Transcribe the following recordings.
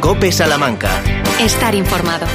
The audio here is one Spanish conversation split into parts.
COPE Salamanca. Estar informado.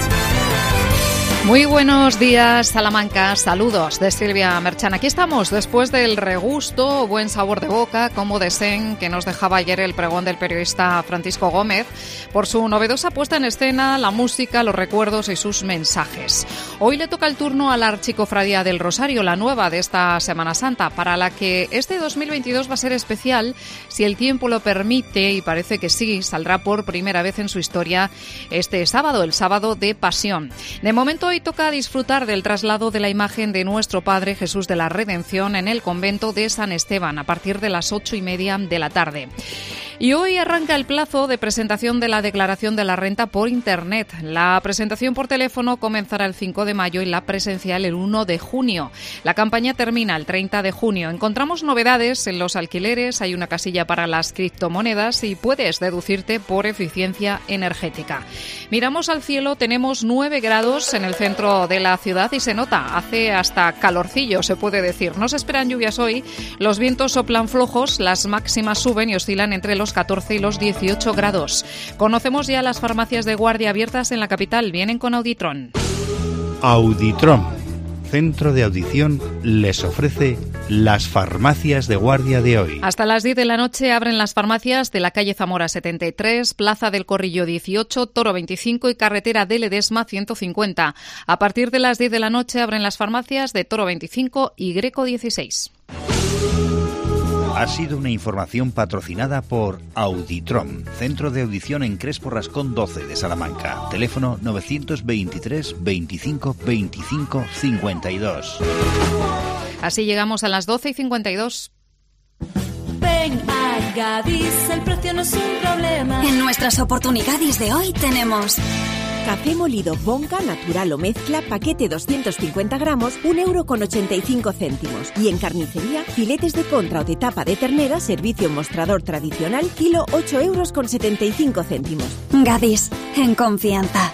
Muy buenos días, Salamanca. Saludos de Silvia Merchan. Aquí estamos después del regusto, buen sabor de boca, como desén que nos dejaba ayer el pregón del periodista Francisco Gómez por su novedosa puesta en escena, la música, los recuerdos y sus mensajes. Hoy le toca el turno a la Archicofradía del Rosario, la nueva de esta Semana Santa, para la que este 2022 va a ser especial si el tiempo lo permite, y parece que sí, saldrá por primera vez en su historia este sábado, el sábado de Pasión. De momento, hoy toca disfrutar del traslado de la imagen de nuestro Padre Jesús de la Redención en el convento de San Esteban a partir de las 8:30 de la tarde. Y hoy arranca el plazo de presentación de la declaración de la renta por Internet. La presentación por teléfono comenzará el 5 de mayo y la presencial el 1 de junio. La campaña termina el 30 de junio. Encontramos novedades en los alquileres, hay una casilla para las criptomonedas y puedes deducirte por eficiencia energética. Miramos al cielo, tenemos 9 grados en el centro de la ciudad y se nota, hace hasta calorcillo, se puede decir. No se esperan lluvias hoy, los vientos soplan flojos, las máximas suben y oscilan entre los 14 y los 18 grados. Conocemos ya las farmacias de guardia abiertas en la capital. Vienen con Auditron. Auditron, centro de audición, les ofrece las farmacias de guardia de hoy. Hasta las 10 de la noche abren las farmacias de la calle Zamora 73, Plaza del Corrillo 18, Toro 25 y carretera de Ledesma 150. A partir de las 10 de la noche abren las farmacias de Toro 25 y Greco 16. Ha sido una información patrocinada por Auditron, centro de audición en Crespo Rascón 12 de Salamanca. Teléfono 923 25 25 52. Así llegamos a las 12:52. Ven a Gadis, el precio no es un problema. En nuestras oportunidades de hoy tenemos café molido Bonca, natural o mezcla, paquete 250 gramos, 1,85 €. Y en carnicería, filetes de contra o de tapa de ternera, servicio mostrador tradicional, kilo 8,75 €. Gadis, en confianza.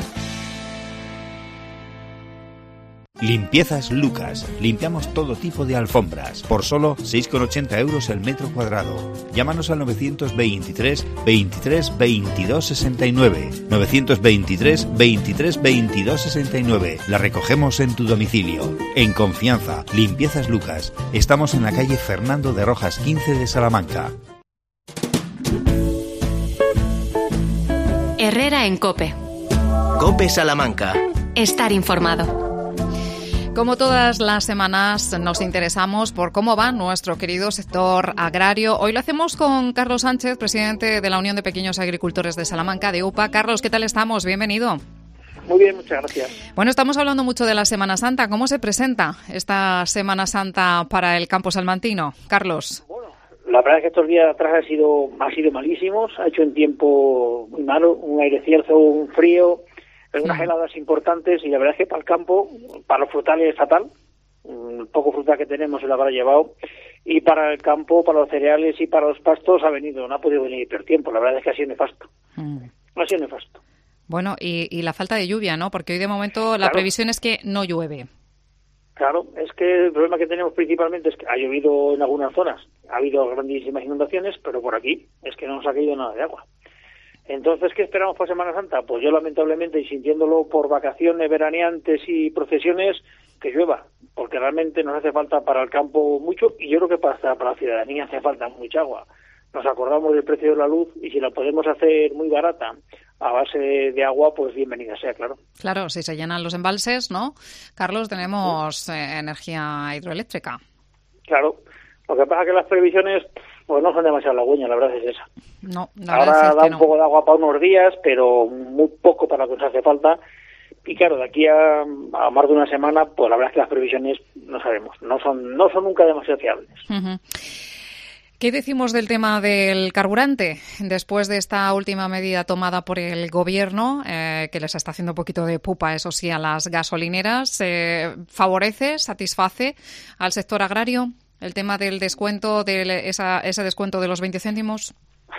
Limpiezas Lucas. Limpiamos todo tipo de alfombras por solo 6,80 € el metro cuadrado. Llámanos al 923 23 22 69. 923 23 22 69. La recogemos en tu domicilio. En confianza. Limpiezas Lucas. Estamos en la calle Fernando de Rojas 15 de Salamanca. Herrera en COPE. COPE Salamanca. Estar informado. Como todas las semanas nos interesamos por cómo va nuestro querido sector agrario. Hoy lo hacemos con Carlos Sánchez, presidente de la Unión de Pequeños Agricultores de Salamanca, de UPA. Carlos, ¿qué tal estamos? Bienvenido. Muy bien, muchas gracias. Bueno, estamos hablando mucho de la Semana Santa. ¿Cómo se presenta esta Semana Santa para el campo salmantino? Carlos. Bueno, la verdad es que estos días atrás han sido malísimos. Ha hecho un tiempo muy malo, un aire cierzo, un frío, unas heladas importantes, y la verdad es que para el campo, para los frutales es fatal. El poco frutal que tenemos se lo habrá llevado, y para el campo, para los cereales y para los pastos no ha podido venir peor tiempo. La verdad es que ha sido nefasto. Ha sido nefasto. Bueno, y la falta de lluvia, ¿no? Porque hoy de momento la previsión es que no llueve. Claro, es que el problema que tenemos principalmente es que ha llovido en algunas zonas, ha habido grandísimas inundaciones, pero por aquí es que no nos ha caído nada de agua. Entonces, ¿qué esperamos para Semana Santa? Pues yo, lamentablemente, y sintiéndolo por vacaciones veraneantes y procesiones, que llueva, porque realmente nos hace falta para el campo mucho, y yo creo que para la ciudadanía hace falta mucha agua. Nos acordamos del precio de la luz, y si la podemos hacer muy barata a base de agua, pues bienvenida sea, claro. Claro, si se llenan los embalses, ¿no? Carlos, tenemos energía hidroeléctrica. Claro, lo que pasa es que las previsiones pues no son demasiado halagüeñas, la verdad es esa. No, la ahora verdad es da que un no. poco de agua para unos días, pero muy poco para lo que nos hace falta. Y claro, de aquí a más de una semana, pues la verdad es que las previsiones no sabemos, no son nunca demasiado fiables. Uh-huh. ¿Qué decimos del tema del carburante? Después de esta última medida tomada por el Gobierno, que les está haciendo un poquito de pupa, eso sí, a las gasolineras, ¿favorece, satisface al sector agrario el tema del descuento, ese descuento de los 20 céntimos?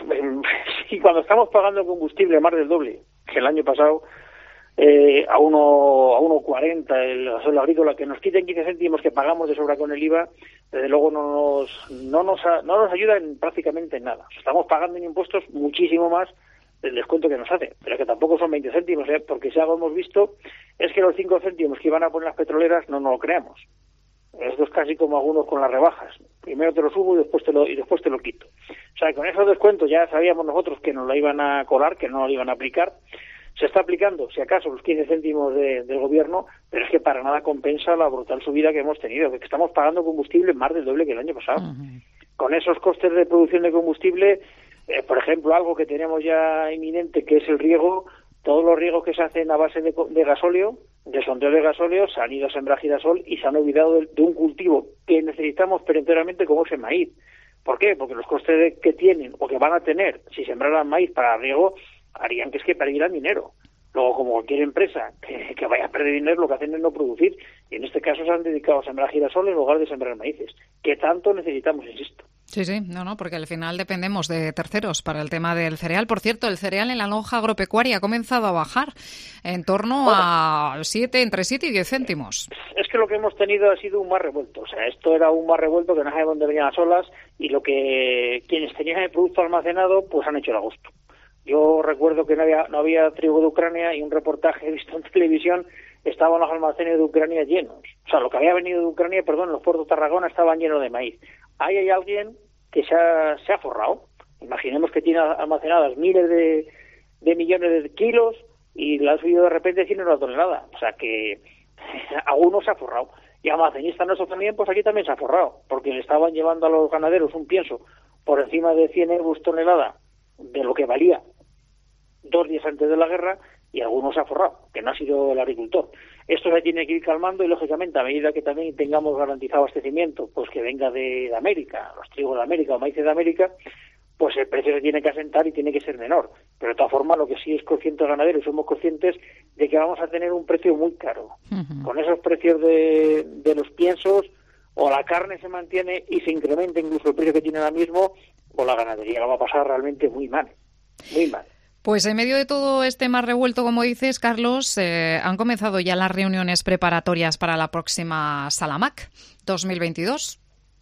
Sí, cuando estamos pagando combustible más del doble que el año pasado, a 1,40 el gasoil agrícola, que nos quiten 15 céntimos que pagamos de sobra con el IVA, desde luego no nos ayuda prácticamente en nada. Estamos pagando en impuestos muchísimo más del descuento que nos hace, pero que tampoco son 20 céntimos, porque si algo hemos visto es que los 5 céntimos que iban a poner las petroleras no nos lo creamos. Esto es casi como algunos con las rebajas. Primero te lo subo y después te lo quito. O sea, con esos descuentos ya sabíamos nosotros que nos la iban a colar, que no lo iban a aplicar. Se está aplicando, si acaso, los 15 céntimos del gobierno, pero es que para nada compensa la brutal subida que hemos tenido, que estamos pagando combustible más del doble que el año pasado. Uh-huh. Con esos costes de producción de combustible, por ejemplo, algo que tenemos ya inminente, que es el riego, todos los riegos que se hacen a base de gasóleo, de sondeo de gasóleo, se han ido a sembrar girasol y se han olvidado de un cultivo que necesitamos perentoriamente como es el maíz. ¿Por qué? Porque los costes que tienen o que van a tener si sembraran maíz para riego harían que perdieran dinero. Luego, como cualquier empresa que vaya a perder dinero, lo que hacen es no producir. Y en este caso se han dedicado a sembrar girasol en lugar de sembrar maíces, que tanto necesitamos, insisto. Sí, porque al final dependemos de terceros para el tema del cereal. Por cierto, el cereal en la lonja agropecuaria ha comenzado a bajar en torno a entre 7 y 10 céntimos. Es que lo que hemos tenido ha sido un mar revuelto. O sea, esto era un mar revuelto que no sabe dónde venían las olas y lo que quienes tenían el producto almacenado pues han hecho el agosto. Yo recuerdo que no había trigo de Ucrania y un reportaje visto en televisión, estaban los almacenes de Ucrania llenos. O sea, lo que había venido de Ucrania, los puertos de Tarragona estaban llenos de maíz. Ahí hay alguien que se ha forrado. Imaginemos que tiene almacenadas miles de millones de kilos y la ha subido de repente 100 euros la tonelada. O sea que alguno se ha forrado. Y almacenista nuestro también, pues aquí también se ha forrado, porque le estaban llevando a los ganaderos un pienso por encima de 100 euros tonelada de lo que valía 2 días antes de la guerra, y algunos se ha forrado, que no ha sido el agricultor. Esto se tiene que ir calmando y, lógicamente, a medida que también tengamos garantizado abastecimiento, pues que venga de América, los trigos de América o maíces de América, pues el precio se tiene que asentar y tiene que ser menor. Pero de todas formas, lo que sí es consciente el ganadero, y somos conscientes de que vamos a tener un precio muy caro. Uh-huh. Con esos precios de los piensos, o la carne se mantiene y se incrementa incluso el precio que tiene ahora mismo, o la ganadería la va a pasar realmente muy mal. Muy mal. Pues en medio de todo este mar revuelto, como dices, Carlos, han comenzado ya las reuniones preparatorias para la próxima Salamac 2022.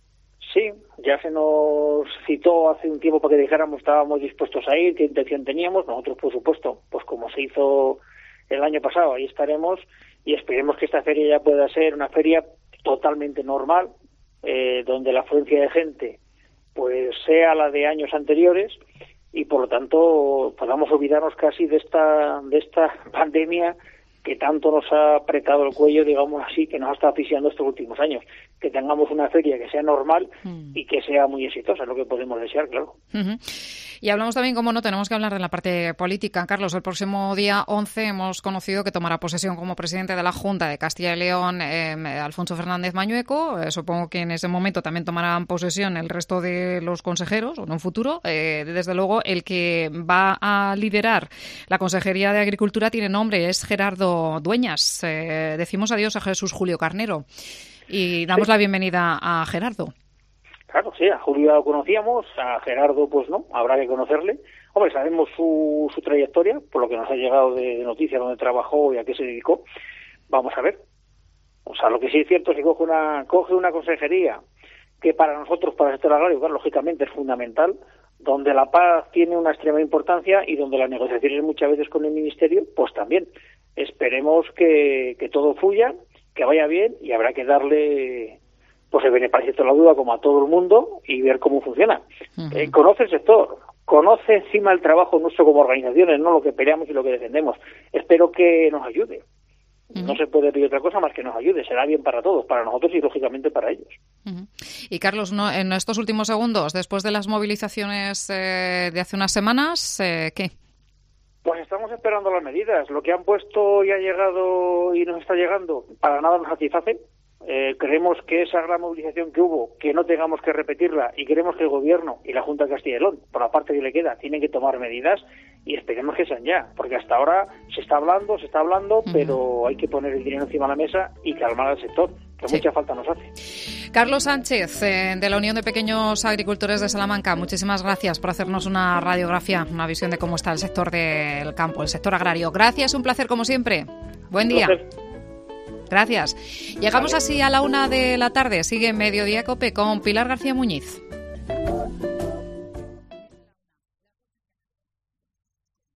Sí, ya se nos citó hace un tiempo para que dijéramos estábamos dispuestos a ir, qué intención teníamos. Nosotros, por supuesto, pues como se hizo el año pasado, ahí estaremos y esperemos que esta feria ya pueda ser una feria totalmente normal, donde la afluencia de gente pues sea la de años anteriores, y por lo tanto podamos olvidarnos casi de esta pandemia que tanto nos ha apretado el cuello, digamos así, que nos ha estado asfixiando estos últimos años. Que tengamos una feria que sea normal y que sea muy exitosa, es lo que podemos desear, claro. Uh-huh. Y hablamos también, como no, tenemos que hablar de la parte política. Carlos, el próximo día 11 hemos conocido que tomará posesión como presidente de la Junta de Castilla y León Alfonso Fernández Mañueco. Supongo que en ese momento también tomarán posesión el resto de los consejeros, o en un futuro. Desde luego, el que va a liderar la Consejería de Agricultura tiene nombre, es Gerardo Dueñas. Decimos adiós a Jesús Julio Carnero y damos la bienvenida a Gerardo. Claro, sí, a Julio lo conocíamos, a Gerardo pues no, habrá que conocerle. Hombre, sabemos su trayectoria, por lo que nos ha llegado de noticias, dónde trabajó y a qué se dedicó. Vamos a ver. O sea, lo que sí es cierto es que coge una consejería que para nosotros, para el sector agrario, claro, lógicamente es fundamental, donde la paz tiene una extrema importancia y donde las negociaciones muchas veces con el Ministerio, pues también. Esperemos que todo fluya, que vaya bien, y habrá que darle pues el beneficio de la duda como a todo el mundo y ver cómo funciona. Uh-huh. Conoce el sector, conoce encima el trabajo nuestro como organizaciones, no lo que peleamos y lo que defendemos. Espero que nos ayude. Uh-huh. No se puede pedir otra cosa más que nos ayude. Será bien para todos, para nosotros y lógicamente para ellos. Uh-huh. Y Carlos, en estos últimos segundos, después de las movilizaciones de hace unas semanas, ¿qué? Pues estamos esperando las medidas. Lo que han puesto y ha llegado y nos está llegando, para nada nos satisface. Creemos que esa gran movilización que hubo, que no tengamos que repetirla, y queremos que el Gobierno y la Junta de Castilla y León, por la parte que le queda, tienen que tomar medidas, y esperemos que sean ya, porque hasta ahora se está hablando, uh-huh. Pero hay que poner el dinero encima de la mesa y calmar al sector, que mucha falta nos hace. Carlos Sánchez, de la Unión de Pequeños Agricultores de Salamanca, muchísimas gracias por hacernos una radiografía, una visión de cómo está el sector del campo, el sector agrario. Gracias, un placer como siempre. Buen día. Gracias. Llegamos así a la 1 de la tarde. Sigue Mediodía Cope con Pilar García Muñiz.